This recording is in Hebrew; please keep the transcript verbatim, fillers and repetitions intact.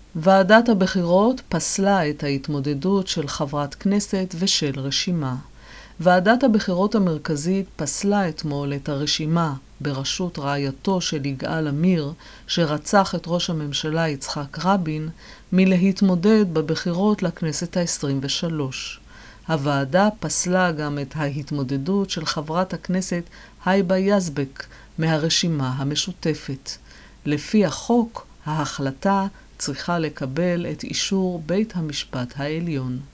ועדת הבחירות פסלה את ההתמודדות של חברת כנסת ושל רשימה. ועדת הבחירות המרכזית פסלה אתמול את הרשימה בראשות רעייתו של יגאל עמיר, שרצח את ראש הממשלה יצחק רבין, מלהתמודד בבחירות לכנסת ה-עשרים ושלוש. הוועדה פסלה גם את ההתמודדות של חברת הכנסת היבה יזבק מהרשימה המשותפת. לפי החוק, ההחלטה צריכה לקבל את אישור בית המשפט העליון.